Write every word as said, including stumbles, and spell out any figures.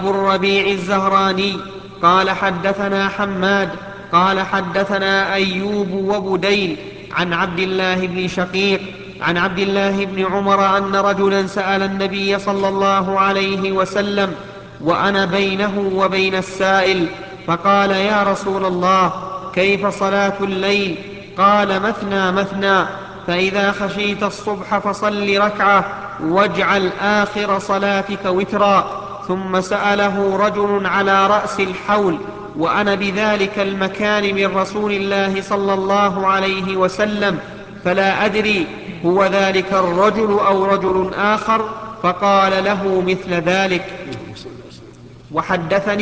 أبو الربيع الزهراني قال حدثنا حماد قال حدثنا أيوب وبديل عن عبد الله بن شقيق عن عبد الله بن عمر أن رجلا سأل النبي صلى الله عليه وسلم وأنا بينه وبين السائل فقال يا رسول الله كيف صلاة الليل؟ قال مثنى مثنى، فإذا خشيت الصبح فصل ركعة واجعل آخر صلاتك وترا. ثم سأله رجل على رأس الحول وأنا بذلك المكان من رسول الله صلى الله عليه وسلم فلا أدري هو ذلك الرجل أو رجل آخر، فقال له مثل ذلك. وحدثني